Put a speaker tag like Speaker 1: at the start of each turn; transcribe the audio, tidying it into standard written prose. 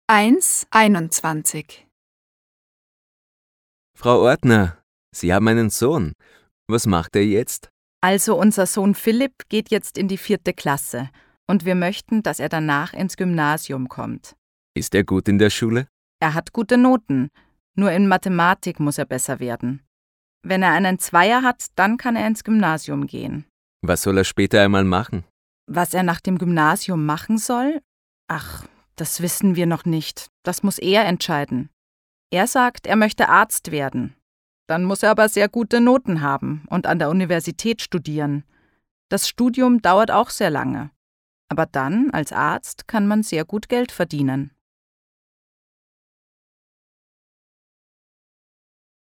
Speaker 1: 1,21.
Speaker 2: Frau Ortner, Sie haben einen Sohn. Was macht er jetzt?
Speaker 3: Also unser Sohn Philipp geht jetzt in die 4. Klasse und wir möchten, dass er danach ins Gymnasium kommt.
Speaker 2: Ist er gut in der Schule?
Speaker 3: Er hat gute Noten, nur in Mathematik muss er besser werden. Wenn er einen Zweier hat, dann kann er ins Gymnasium gehen.
Speaker 2: Was soll er später einmal machen?
Speaker 3: Was er nach dem Gymnasium machen soll? Ach, das wissen wir noch nicht. Das muss er entscheiden. Er sagt, er möchte Arzt werden. Dann muss er aber sehr gute Noten haben und an der Universität studieren. Das Studium dauert auch sehr lange. Aber dann, als Arzt, kann man sehr gut Geld verdienen.